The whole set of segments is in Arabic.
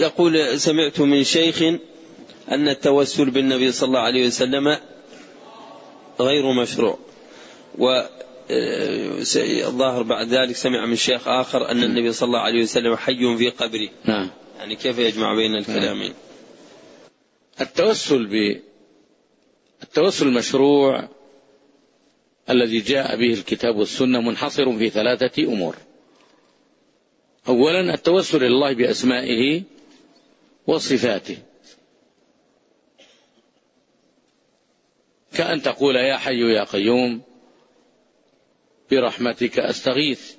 يقول: سمعت من شيخ أن التوسل بالنبي صلى الله عليه وسلم غير مشروع، والظاهر بعد ذلك سمع من شيخ آخر أن النبي صلى الله عليه وسلم حي في قبره. يعني كيف يجمع بين الكلامين؟ التوسل المشروع الذي جاء به الكتاب والسنة منحصر في 3 أمور. أولا التوسل إلى الله بأسمائه وصفاته، كأن تقول: يا حي يا قيوم برحمتك أستغيث.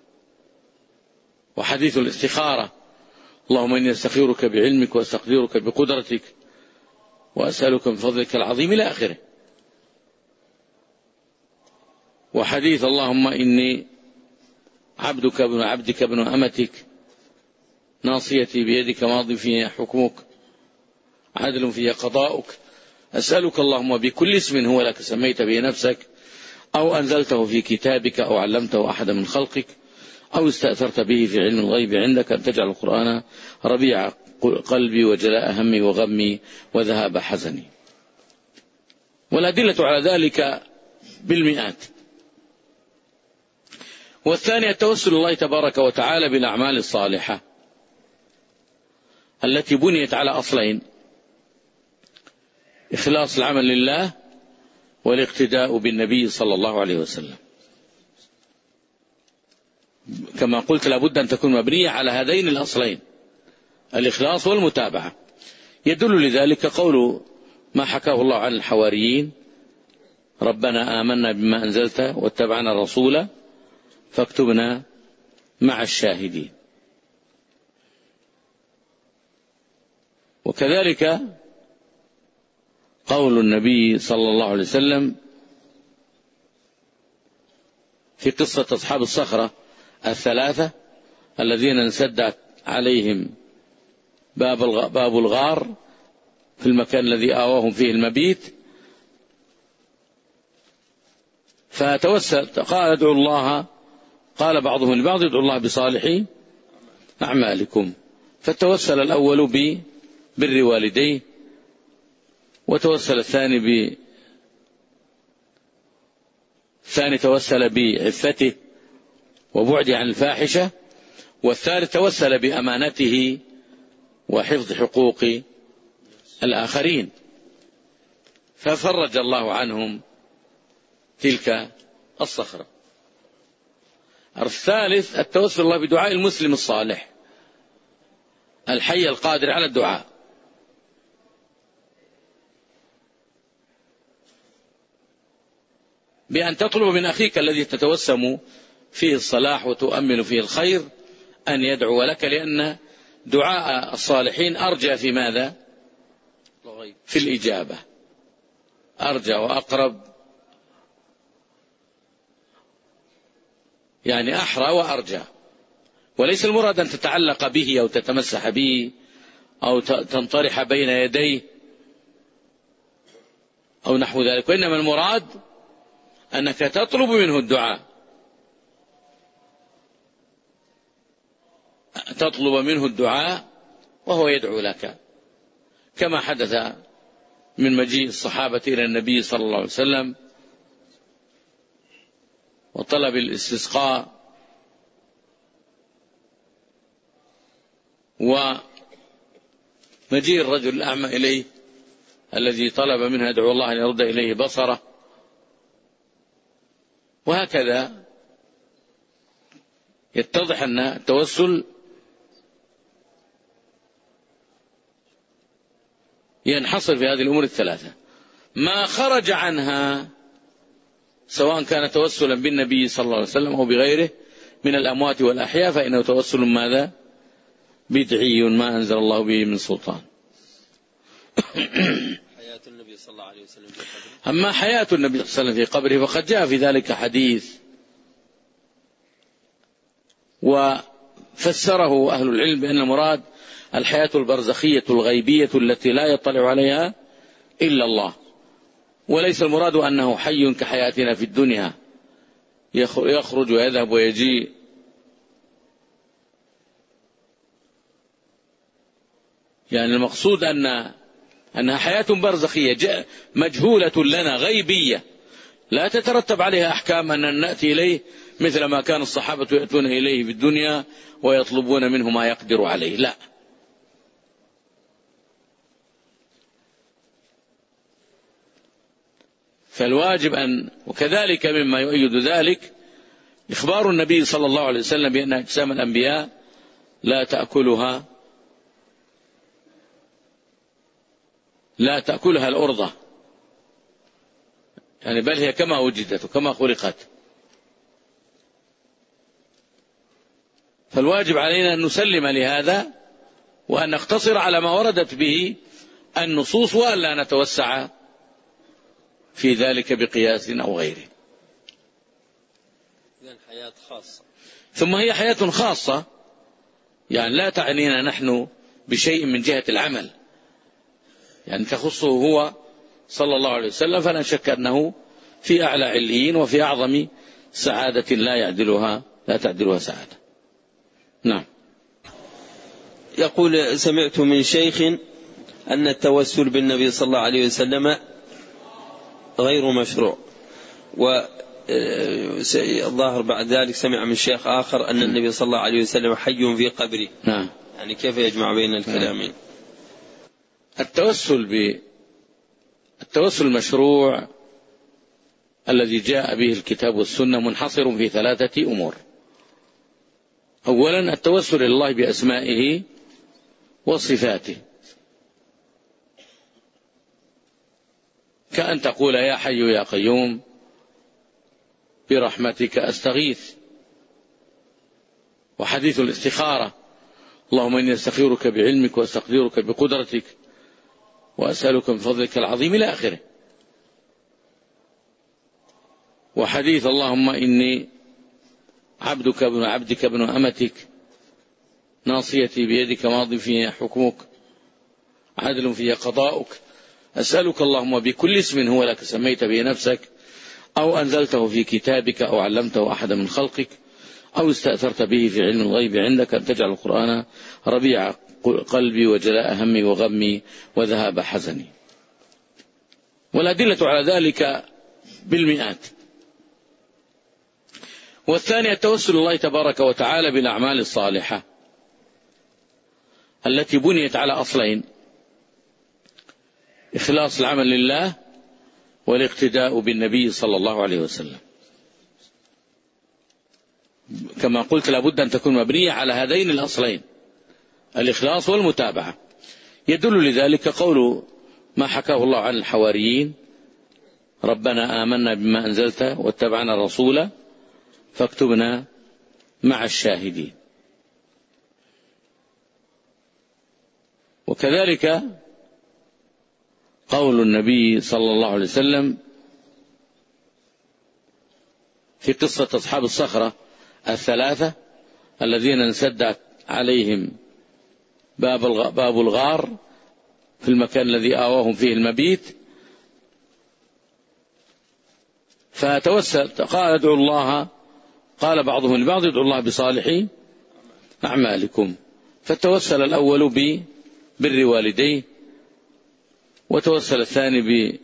وحديث الاستخارة: اللهم إني أستخيرك بعلمك وأستقدرك بقدرتك وأسألك من فضلك العظيم إلى آخره. وحديث: اللهم إني عبدك ابن عبدك ابن أمتك ناصيتي بيدك ماض في حكمك عدل في قضاؤك أسألك اللهم بكل اسم هو لك سميت به نفسك أو أنزلته في كتابك أو علمته أحد من خلقك أو استأثرت به في علم الغيب عندك أن تجعل القرآن ربيع قلبي وجلاء همي وغمي وذهاب حزني. والأدلة على ذلك بالمئات. والثاني التوسل الله تبارك وتعالى بالأعمال الصالحة التي بنيت على أصلين: إخلاص العمل لله والاقتداء بالنبي صلى الله عليه وسلم. كما قلت لابد أن تكون مبنية على هذين الأصلين: الإخلاص والمتابعة. يدل لذلك قول ما حكاه الله عن الحواريين: ربنا آمنا بما أنزلت واتبعنا الرسول فاكتبنا مع الشاهدين. وكذلك قول النبي صلى الله عليه وسلم في قصة أصحاب الصخرة 3 الذين انسدت عليهم باب الغار في المكان الذي آواهم فيه المبيت، فتوسل قال: ادعوا الله، قال بعضهم لبعض: ادعوا الله بصالح أعمالكم. فتوسل الأول ببر والديه، وتوسل الثاني توسل بعفته وبعده عن الفاحشة، والثالث توسل بأمانته وحفظ حقوق الآخرين، ففرج الله عنهم تلك الصخرة. الثالث التوسل الله بدعاء المسلم الصالح الحي القادر على الدعاء، بأن تطلب من أخيك الذي تتوسم فيه الصلاح وتؤمل فيه الخير أن يدعو لك، لأن دعاء الصالحين أرجى في ماذا؟ في الإجابة، أرجى وأقرب، يعني أحرى وأرجى. وليس المراد أن تتعلق به أو تتمسح به أو تنطرح بين يديه أو نحو ذلك، وإنما المراد أنك تطلب منه الدعاء، تطلب منه الدعاء وهو يدعو لك، كما حدث من مجيء الصحابة إلى النبي صلى الله عليه وسلم وطلب الاستسقاء، ومجيء الرجل الأعمى إليه الذي طلب منه يدعو الله أن يرد إليه بصره، وهكذا يتضح أن التوسل ينحصر في هذه الأمور 3. ما خرج عنها سواء كان توسلا بالنبي صلى الله عليه وسلم أو بغيره من الأموات والأحياء فإنه توسل ماذا؟ بدعي ما أنزل الله به من سلطان. حياة النبي صلى الله عليه وسلم في قبره. أما حياة النبي صلى الله عليه وسلم في قبره فقد جاء في ذلك حديث وفسره أهل العلم بأن المراد الحياة البرزخية الغيبية التي لا يطلع عليها إلا الله، وليس المراد أنه حي كحياتنا في الدنيا يخرج ويذهب ويجيء يعني المقصود أنها حياة برزخية مجهولة لنا غيبية لا تترتب عليها أحكام أن نأتي إليه مثل ما كان الصحابة يأتون إليه في الدنيا ويطلبون منه ما يقدر عليه، لا. فالواجب وكذلك مما يؤيد ذلك إخبار النبي صلى الله عليه وسلم بأن أجسام الأنبياء لا تأكلها الأرضة، يعني بل هي كما وجدت وكما خلقت. فالواجب علينا أن نسلم لهذا وأن نقتصر على ما وردت به النصوص وألا نتوسع في ذلك بقياس أو غيره. حياة خاصة. ثم هي حياة خاصة، يعني لا تعنينا نحن بشيء من جهة العمل، يعني تخصه هو صلى الله عليه وسلم، فلا شك أنه في أعلى عليين وفي أعظم سعادة لا تعدلها سعادة. نعم. يقول: سمعت من شيخ أن التوسل بالنبي صلى الله عليه وسلم غير مشروع، والظاهر بعد ذلك سمع من شيخ آخر أن النبي صلى الله عليه وسلم حي في قبره. نعم. يعني كيف يجمع بين الكلامين؟ التوسل المشروع الذي جاء به الكتاب والسنة منحصر في 3 أمور. أولا التوسل إلى الله بأسمائه وصفاته، كأن تقول: يا حي يا قيوم برحمتك أستغيث. وحديث الاستخارة: اللهم إني أستخيرك بعلمك وأستقدرك بقدرتك وأسألك من فضلك العظيم إلى آخره. وحديث: اللهم إني عبدك ابن عبدك ابن أمتك ناصيتي بيدك ماض في حكمك عدل في قضاؤك أسألك اللهم بكل اسم هو لك سميت به نفسك أو أنزلته في كتابك أو علمته أحد من خلقك أو استأثرت به في علم الغيب عندك أن تجعل القرآن ربيع قلبي وجلاء همي وغمي وذهاب حزني. والأدلة على ذلك بالمئات. والثاني التوسل الله تبارك وتعالى بالأعمال الصالحة التي بنيت على أصلين: إخلاص العمل لله والاقتداء بالنبي صلى الله عليه وسلم. كما قلت لابد أن تكون مبنية على هذين الأصلين: الإخلاص والمتابعة. يدل لذلك قول ما حكاه الله عن الحواريين: ربنا آمنا بما أنزلت واتبعنا الرسول فاكتبنا مع الشاهدين. وكذلك قول النبي صلى الله عليه وسلم في قصة أصحاب الصخرة 3 الذين انسدت عليهم باب الغار في المكان الذي آواهم فيه المبيت، فتوسل قال ادعوا الله، قال بعضهم لبعض ادعوا الله بصالح أعمالكم. فتوسل الأول ببر والديه، وتوسل الثاني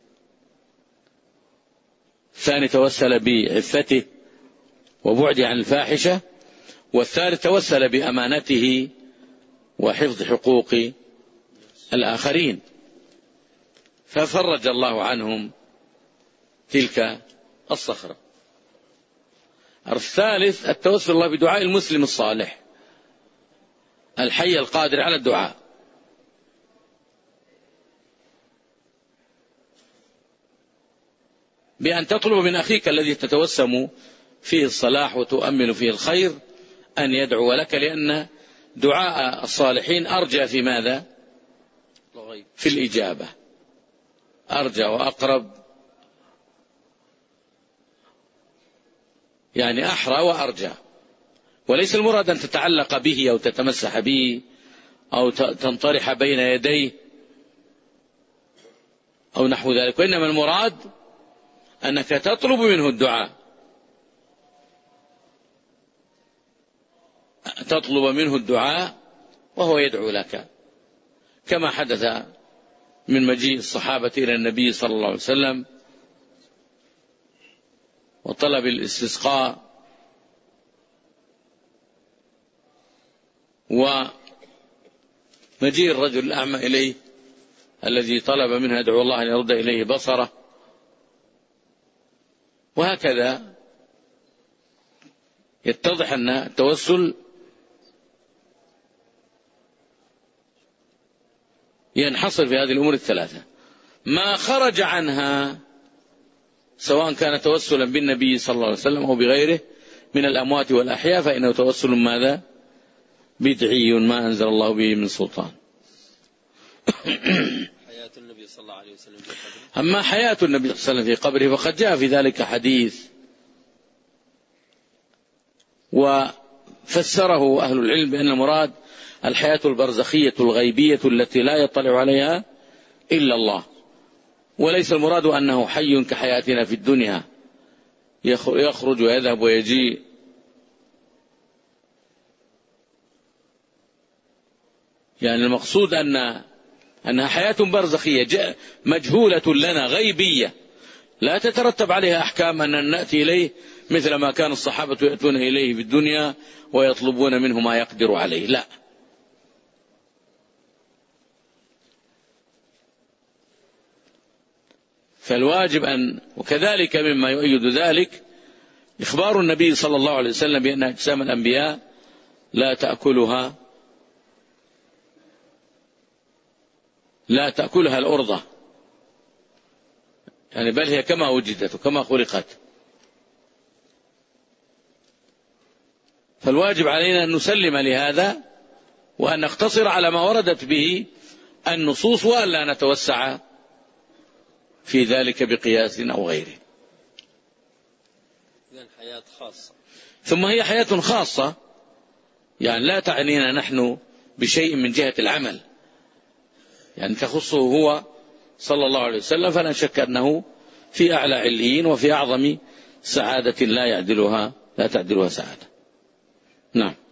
توسل بعفته وبعده عن الفاحشة، والثالث توسل بأمانته وحفظ حقوق الآخرين، ففرج الله عنهم تلك الصخرة. الثالث التوسل الله بدعاء المسلم الصالح الحي القادر على الدعاء، بأن تطلب من أخيك الذي تتوسم فيه الصلاح وتؤمل فيه الخير أن يدعو لك، لأن دعاء الصالحين أرجى في ماذا؟ في الإجابة، أرجى وأقرب، يعني أحرى وأرجى. وليس المراد أن تتعلق به أو تتمسح به أو تنطرح بين يديه أو نحو ذلك، وإنما المراد أنك تطلب منه الدعاء، تطلب منه الدعاء وهو يدعو لك. كما حدث من مجيء الصحابة إلى النبي صلى الله عليه وسلم وطلب الاستسقاء، ومجيء الرجل الأعمى إليه الذي طلب منه يدعو الله أن يرد إليه بصره، وهكذا يتضح أن التوسل ينحصر في هذه الأمور الثلاثة. ما خرج عنها سواء كان توسلا بالنبي صلى الله عليه وسلم أو بغيره من الأموات والأحياء فإنه توسل ماذا؟ بدعي ما أنزل الله به من سلطان. حياة النبي صلى الله عليه وسلم في قبره. أما حياة النبي صلى الله عليه وسلم في قبره فقد جاء في ذلك حديث وفسره أهل العلم بأن المراد الحياة البرزخية الغيبية التي لا يطلع عليها إلا الله، وليس المراد أنه حي كحياتنا في الدنيا يخرج ويذهب ويجيء، يعني المقصود أنها حياة برزخية مجهولة لنا غيبية لا تترتب عليها أحكام أن نأتي إليه مثل ما كان الصحابة يأتون إليه في الدنيا ويطلبون منه ما يقدر عليه، لا. فالواجب وكذلك مما يؤيد ذلك إخبار النبي صلى الله عليه وسلم بأن أجسام الأنبياء لا تأكلها الأرضة، يعني بل هي كما وجدت وكما خلقت. فالواجب علينا أن نسلم لهذا وأن نقتصر على ما وردت به النصوص وألا نتوسع في ذلك بقياس أو غيره. إذن حياة خاصة، ثم هي حياة خاصة، يعني لا تعنينا نحن بشيء من جهة العمل، يعني تخصه هو صلى الله عليه وسلم، فلا شك أنه في أعلى عليين وفي أعظم سعادة لا تعدلها سعادة. نعم.